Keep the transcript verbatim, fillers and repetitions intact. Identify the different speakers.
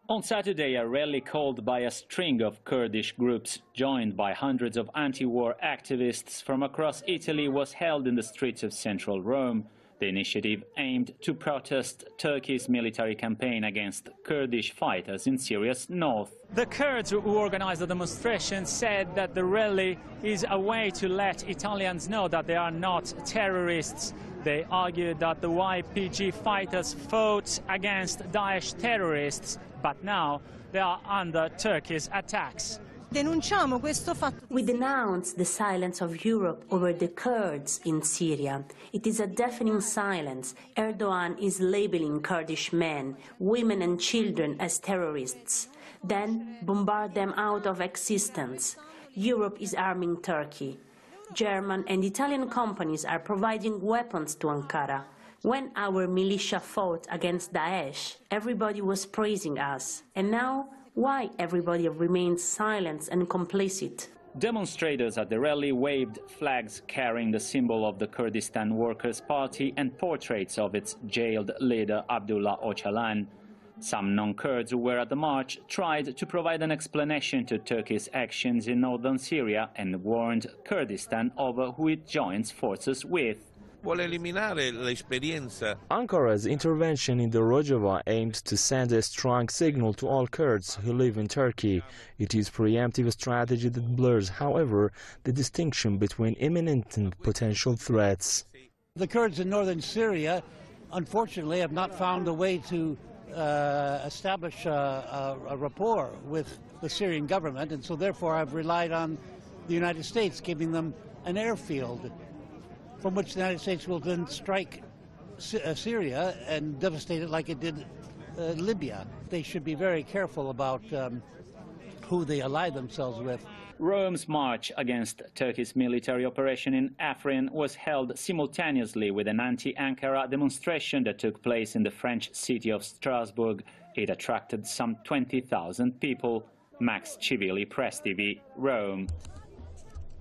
Speaker 1: On Saturday, a rally called by a string of Kurdish groups, joined by hundreds of anti-war activists from across Italy, was held in the streets of central Rome. The initiative aimed to protest Turkey's military campaign against Kurdish fighters in Syria's north. The Kurds who organized the demonstration said that the rally is a way to let Italians know that they are not terrorists. They argued that the Y P G fighters fought against Daesh terrorists, but now they are under Turkey's attacks.
Speaker 2: We denounce the silence of Europe over the Kurds in Syria. It is a deafening silence. Erdogan is labeling Kurdish men, women and children as terrorists, then bombard them out of existence. Europe is arming Turkey. German and Italian companies are providing weapons to Ankara. When our militia fought against Daesh, everybody was praising us. And now, why everybody remains silent and complicit?
Speaker 1: Demonstrators at the rally waved flags carrying the symbol of the Kurdistan Workers' Party and portraits of its jailed leader Abdullah Öcalan. Some non-Kurds who were at the march tried to provide an explanation to Turkey's actions in northern Syria and warned Kurdistan over who it joins forces with.
Speaker 3: Ankara's intervention in the Rojava aimed to send a strong signal to all Kurds who live in Turkey. It is a preemptive strategy that blurs, however, the distinction between imminent and potential threats.
Speaker 4: The Kurds in northern Syria, unfortunately, have not found a way to uh, establish a, a, a rapport with the Syrian government, and so therefore have relied on the United States giving them an airfield from which the United States will then strike Syria and devastate it like it did uh, Libya. They should be very careful about um, who they ally themselves with.
Speaker 1: Rome's march against Turkey's military operation in Afrin was held simultaneously with an anti-Ankara demonstration that took place in the French city of Strasbourg. It attracted some twenty thousand people. Max Civilli, Press T V, Rome.